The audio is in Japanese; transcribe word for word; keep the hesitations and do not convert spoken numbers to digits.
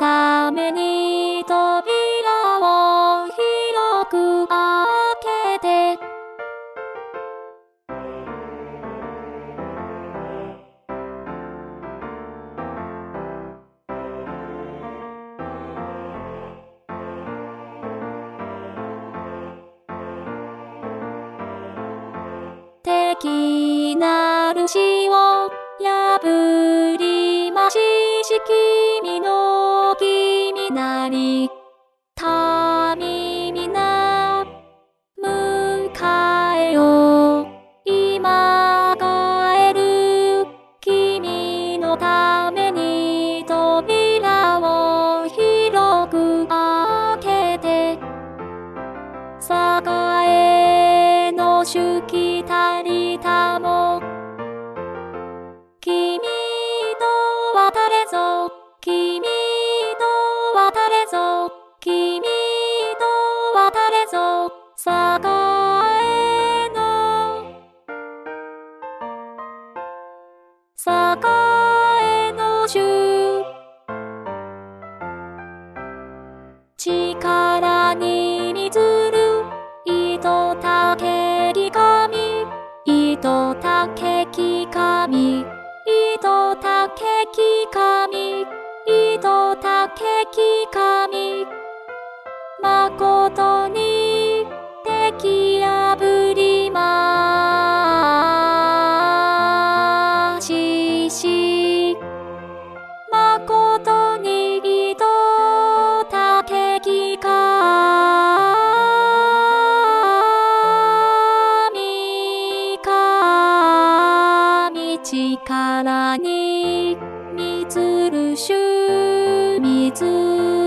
ために扉を広く開けて敵なる死を破りましし君の君なり民皆迎えよう今帰る君のために扉を広く開けて栄のしきたりたも君と渡れぞ君と渡れぞ君と渡れぞ栄の栄の衆力に満つる糸竹き神糸竹き神糸竹き神糸竹き神誠に敵破りましし誠に糸竹き神神力に満つる主満つ